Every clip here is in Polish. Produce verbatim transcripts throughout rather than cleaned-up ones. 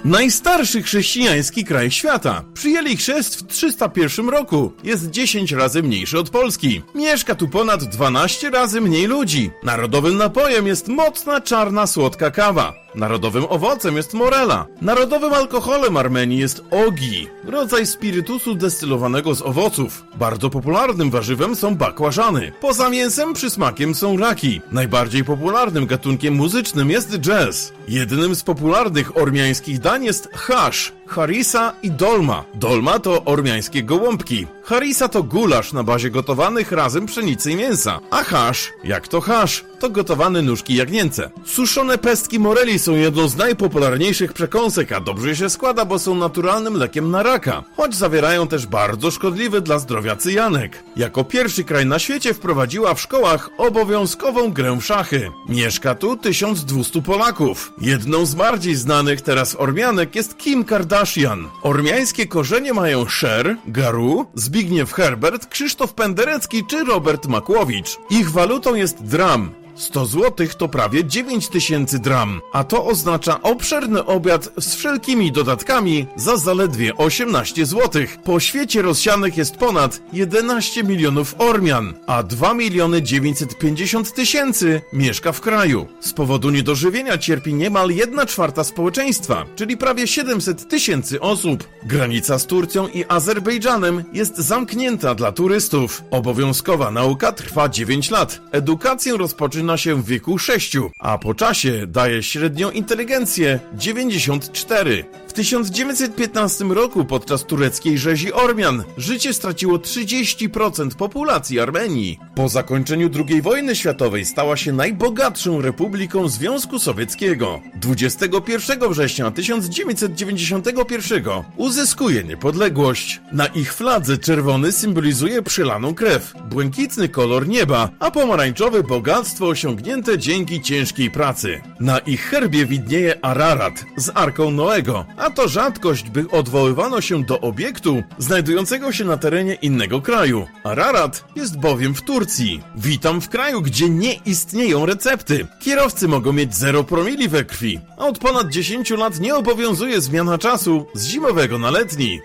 Najstarszy chrześcijański kraj świata. Przyjęli chrzest w trzysta pierwszym roku. Jest dziesięć razy mniejszy od Polski. Mieszka tu ponad dwanaście razy mniej ludzi. Narodowym napojem jest mocna, czarna, słodka kawa. Narodowym owocem jest morela. Narodowym alkoholem Armenii jest ogi, rodzaj spirytusu destylowanego z owoców. Bardzo popularnym warzywem są bakłażany. Poza mięsem przysmakiem są raki. Najbardziej popularnym gatunkiem muzycznym jest jazz. Jednym z popularnych ormiańskich dań jest hasz, harissa i dolma. Dolma to ormiańskie gołąbki. Harissa to gulasz na bazie gotowanych razem pszenicy i mięsa. A hasz, jak to hasz, to gotowane nóżki jagnięce. Suszone pestki moreli są jedną z najpopularniejszych przekąsek, a dobrze się składa, bo są naturalnym lekiem na raka, choć zawierają też bardzo szkodliwy dla zdrowia cyjanek. Jako pierwszy kraj na świecie wprowadziła w szkołach obowiązkową grę w szachy. Mieszka tu tysiąc dwieście Polaków. Jedną z bardziej znanych teraz Ormianek jest Kim Kardashian. Ormiańskie korzenie mają Sher, Garu, Zbigniew Herbert, Krzysztof Penderecki czy Robert Makłowicz. Ich walutą jest dram. sto złotych to prawie dziewięć tysięcy dram, a to oznacza obszerny obiad z wszelkimi dodatkami za zaledwie osiemnaście złotych. Po świecie rozsianych jest ponad jedenaście milionów Ormian, a dwa miliony dziewięćset pięćdziesiąt tysięcy mieszka w kraju. Z powodu niedożywienia cierpi niemal jedna czwarta społeczeństwa, czyli prawie siedemset tysięcy osób. Granica z Turcją i Azerbejdżanem jest zamknięta dla turystów. Obowiązkowa nauka trwa dziewięć lat. Edukację rozpoczyna się w wieku sześciu, a po czasie daje średnią inteligencję dziewięćdziesiąt cztery. W tysiąc dziewięćset piętnastym roku podczas tureckiej rzezi Ormian życie straciło trzydzieści procent populacji Armenii. Po zakończeniu drugiej wojny światowej stała się najbogatszą republiką Związku Sowieckiego. dwudziestego pierwszego września tysiąc dziewięćset dziewięćdziesiątego pierwszego uzyskuje niepodległość. Na ich fladze czerwony symbolizuje przelaną krew, błękitny kolor nieba, a pomarańczowy bogactwo osiągnięte dzięki ciężkiej pracy. Na ich herbie widnieje Ararat z Arką Noego, a to rzadkość, by odwoływano się do obiektu znajdującego się na terenie innego kraju. Ararat jest bowiem w Turcji. Witam w kraju, gdzie nie istnieją recepty. Kierowcy mogą mieć zero promili we krwi, a od ponad dziesięciu lat nie obowiązuje zmiana czasu z zimowego na letni.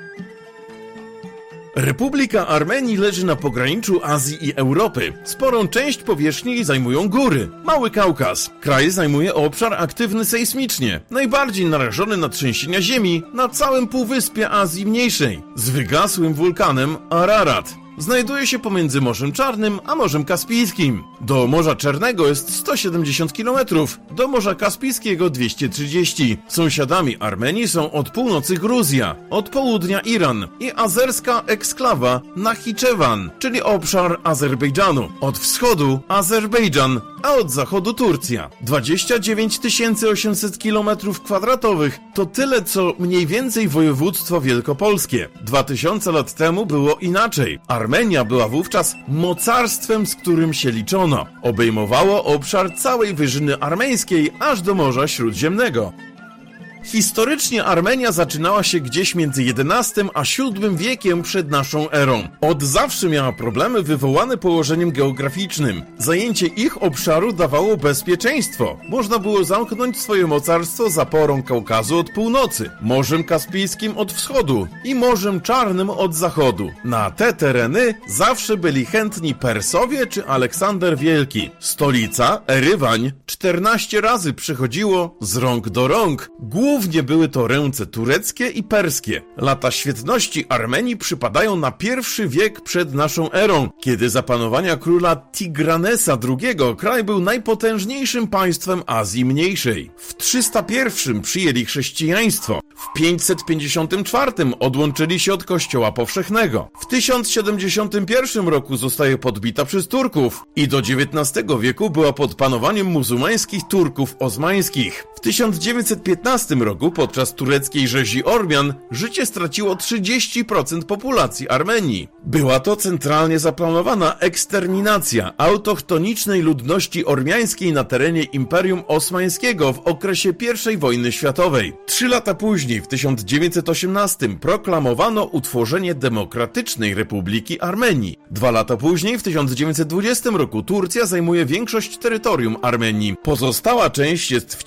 Republika Armenii leży na pograniczu Azji i Europy. Sporą część powierzchni zajmują góry. Mały Kaukaz. Kraj zajmuje obszar aktywny sejsmicznie, najbardziej narażony na trzęsienia ziemi na całym półwyspie Azji Mniejszej, z wygasłym wulkanem Ararat. Znajduje się pomiędzy Morzem Czarnym a Morzem Kaspijskim. Do Morza Czarnego jest sto siedemdziesiąt kilometrów, do Morza Kaspijskiego dwieście trzydzieści. Sąsiadami Armenii są od północy Gruzja, od południa Iran i azerska eksklawa Nachiczewan, czyli obszar Azerbejdżanu. Od wschodu Azerbejdżan, a od zachodu Turcja. dwadzieścia dziewięć tysięcy osiemset kilometrów kwadratowych to tyle co mniej więcej województwo wielkopolskie. Dwa tysiące lat temu było inaczej. Armenia była wówczas mocarstwem, z którym się liczono. Obejmowało obszar całej Wyżyny Armeńskiej aż do Morza Śródziemnego. Historycznie Armenia zaczynała się gdzieś między jedenastym a siódmym wiekiem przed naszą erą. Od zawsze miała problemy wywołane położeniem geograficznym. Zajęcie ich obszaru dawało bezpieczeństwo. Można było zamknąć swoje mocarstwo zaporą Kaukazu od północy, Morzem Kaspijskim od wschodu i Morzem Czarnym od zachodu. Na te tereny zawsze byli chętni Persowie czy Aleksander Wielki. Stolica, Erywań, czternaście razy przechodziło z rąk do rąk. Głównie były to ręce tureckie i perskie. Lata świetności Armenii przypadają na pierwszy wiek przed naszą erą, kiedy za panowania króla Tigranesa drugiego kraj był najpotężniejszym państwem Azji Mniejszej. W trzysta pierwszym przyjęli chrześcijaństwo. W pięćset pięćdziesiątym czwartym odłączyli się od kościoła powszechnego. W tysiąc siedemdziesiątym pierwszym roku zostaje podbita przez Turków i do dziewiętnastego wieku była pod panowaniem muzułmańskich Turków osmańskich. W tysiąc dziewięćset piętnastym roku podczas tureckiej rzezi Ormian życie straciło trzydzieści procent populacji Armenii. Była to centralnie zaplanowana eksterminacja autochtonicznej ludności ormiańskiej na terenie Imperium Osmańskiego w okresie pierwszej wojny światowej. Trzy lata później, w tysiąc dziewięćset osiemnastym, proklamowano utworzenie Demokratycznej Republiki Armenii. Dwa lata później, w tysiąc dziewięćset dwudziestym roku, Turcja zajmuje większość terytorium Armenii. Pozostała część jest wcielona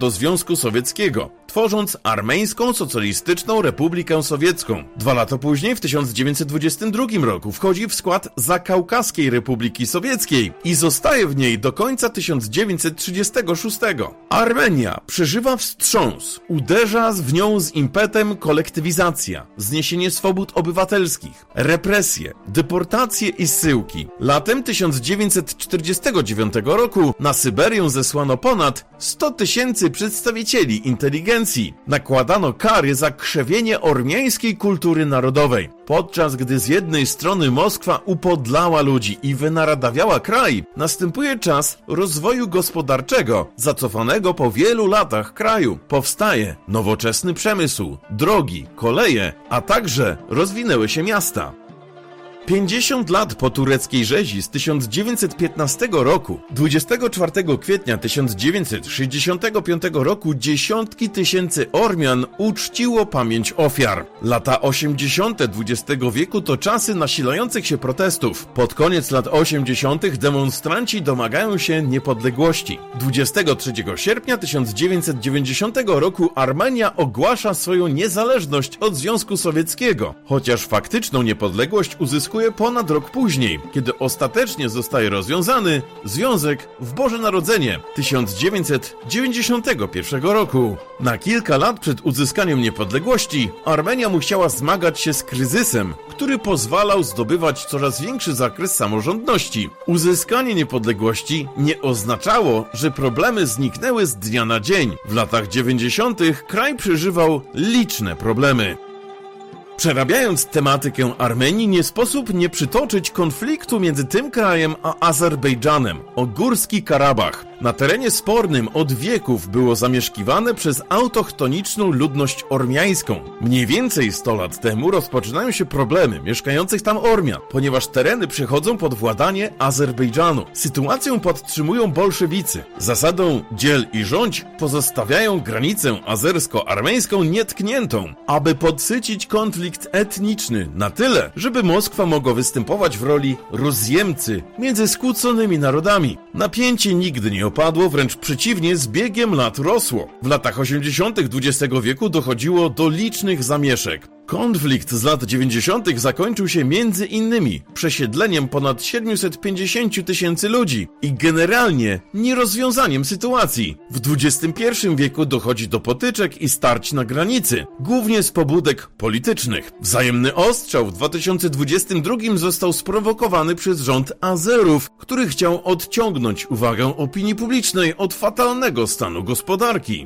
do Związku Sowieckiego, tworząc Armeńską Socjalistyczną Republikę Sowiecką. Dwa lata później, w tysiąc dziewięćset dwudziestym drugim roku, wchodzi w skład Zakaukaskiej Republiki Sowieckiej i zostaje w niej do końca tysiąc dziewięćset trzydziestego szóstego. Armenia przeżywa wstrząs, uderza w nią z impetem kolektywizacja, zniesienie swobód obywatelskich, represje, deportacje i zsyłki. Latem tysiąc dziewięćset czterdziestego dziewiątego roku na Syberię zesłano ponad sto tysięcy przedstawicieli inteligencji. Nakładano kary za krzewienie ormiańskiej kultury narodowej, podczas gdy z jednej strony Moskwa upodlała ludzi i wynaradawiała kraj, następuje czas rozwoju gospodarczego, zacofanego po wielu latach kraju. Powstaje nowoczesny przemysł, drogi, koleje, a także rozwinęły się miasta. pięćdziesiąt lat po tureckiej rzezi z tysiąc dziewięćset piętnastego roku, dwudziestego czwartego kwietnia tysiąc dziewięćset sześćdziesiątego piątego roku dziesiątki tysięcy Ormian uczciło pamięć ofiar. Lata osiemdziesiąte dwudziestego wieku to czasy nasilających się protestów. Pod koniec lat osiemdziesiątych demonstranci domagają się niepodległości. dwudziestego trzeciego sierpnia tysiąc dziewięćset dziewięćdziesiątego roku Armenia ogłasza swoją niezależność od Związku Sowieckiego, chociaż faktyczną niepodległość uzyskuje ponad rok później, kiedy ostatecznie zostaje rozwiązany Związek w Boże Narodzenie tysiąc dziewięćset dziewięćdziesiątego pierwszego roku. Na kilka lat przed uzyskaniem niepodległości Armenia musiała zmagać się z kryzysem, który pozwalał zdobywać coraz większy zakres samorządności. Uzyskanie niepodległości nie oznaczało, że problemy zniknęły z dnia na dzień. W latach dziewięćdziesiątych kraj przeżywał liczne problemy. Przerabiając tematykę Armenii, nie sposób nie przytoczyć konfliktu między tym krajem a Azerbejdżanem o Górski Karabach. Na terenie spornym od wieków było zamieszkiwane przez autochtoniczną ludność ormiańską. Mniej więcej sto lat temu rozpoczynają się problemy mieszkających tam Ormian, ponieważ tereny przechodzą pod władanie Azerbejdżanu. Sytuację podtrzymują bolszewicy. Zasadą dziel i rządź pozostawiają granicę azersko-armeńską nietkniętą, aby podsycić konflikt etniczny na tyle, żeby Moskwa mogła występować w roli rozjemcy między skłóconymi narodami. Napięcie nigdy nie opadło, wręcz przeciwnie, z biegiem lat rosło. W latach osiemdziesiątych dwudziestego wieku dochodziło do licznych zamieszek. Konflikt z lat dziewięćdziesiątych zakończył się między innymi przesiedleniem ponad siedmiuset pięćdziesięciu tysięcy ludzi i generalnie nierozwiązaniem sytuacji. W dwudziestym pierwszym wieku dochodzi do potyczek i starć na granicy, głównie z pobudek politycznych. Wzajemny ostrzał w dwa tysiące dwudziestym drugim został sprowokowany przez rząd Azerów, który chciał odciągnąć uwagę opinii publicznej od fatalnego stanu gospodarki.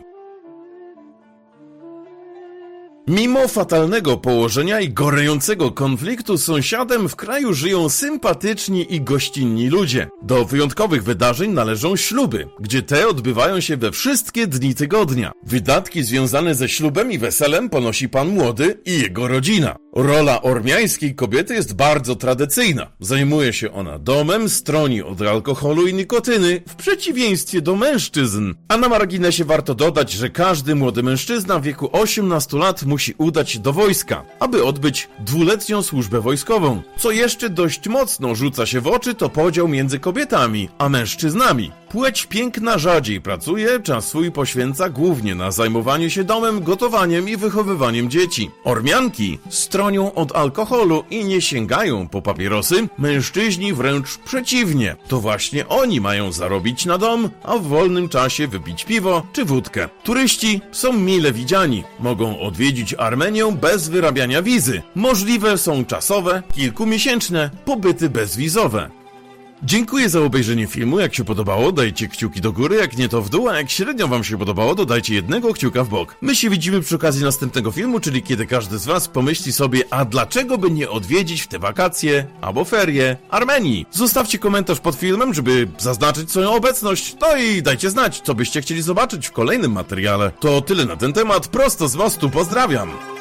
Mimo fatalnego położenia i gorejącego konfliktu sąsiadem w kraju żyją sympatyczni i gościnni ludzie. Do wyjątkowych wydarzeń należą śluby, gdzie te odbywają się we wszystkie dni tygodnia. Wydatki związane ze ślubem i weselem ponosi pan młody i jego rodzina. Rola ormiańskiej kobiety jest bardzo tradycyjna. Zajmuje się ona domem, stroni od alkoholu i nikotyny, w przeciwieństwie do mężczyzn. A na marginesie warto dodać, że każdy młody mężczyzna w wieku osiemnastu lat musi udać się do wojska, aby odbyć dwuletnią służbę wojskową. Co jeszcze dość mocno rzuca się w oczy, to podział między kobietami a mężczyznami. Płeć piękna rzadziej pracuje, czas swój poświęca głównie na zajmowanie się domem, gotowaniem i wychowywaniem dzieci. Ormianki stronią od alkoholu i nie sięgają po papierosy, mężczyźni wręcz przeciwnie. To właśnie oni mają zarobić na dom, a w wolnym czasie wypić piwo czy wódkę. Turyści są mile widziani, mogą odwiedzić Armenię bez wyrabiania wizy. Możliwe są czasowe, kilkumiesięczne pobyty bezwizowe. Dziękuję za obejrzenie filmu. Jak się podobało, dajcie kciuki do góry, jak nie to w dół, a jak średnio wam się podobało, dodajcie jednego kciuka w bok. My się widzimy przy okazji następnego filmu, czyli kiedy każdy z was pomyśli sobie, a dlaczego by nie odwiedzić w te wakacje albo ferie Armenii? Zostawcie komentarz pod filmem, żeby zaznaczyć swoją obecność, no i dajcie znać, co byście chcieli zobaczyć w kolejnym materiale. To tyle na ten temat, prosto z mostu, pozdrawiam!